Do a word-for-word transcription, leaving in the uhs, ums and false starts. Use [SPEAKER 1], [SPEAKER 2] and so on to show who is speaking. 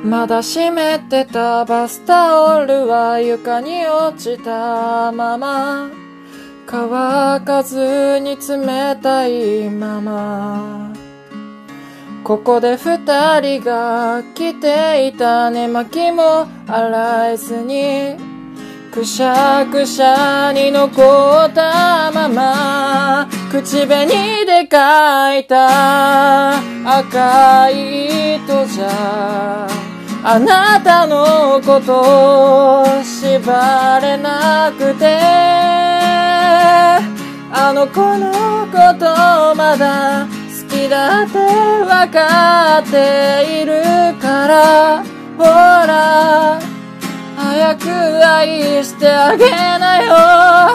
[SPEAKER 1] まだ湿ってたバスタオルは床に落ちたまま、乾かずに冷たいまま、ここで二人が着ていた寝巻きも洗えずにくしゃくしゃに残ったまま、口紅で描いた赤い糸じゃあなたのこと縛れなくて、あの子のことまだ好きだってわかっているから、ほら早く愛してあげなよ。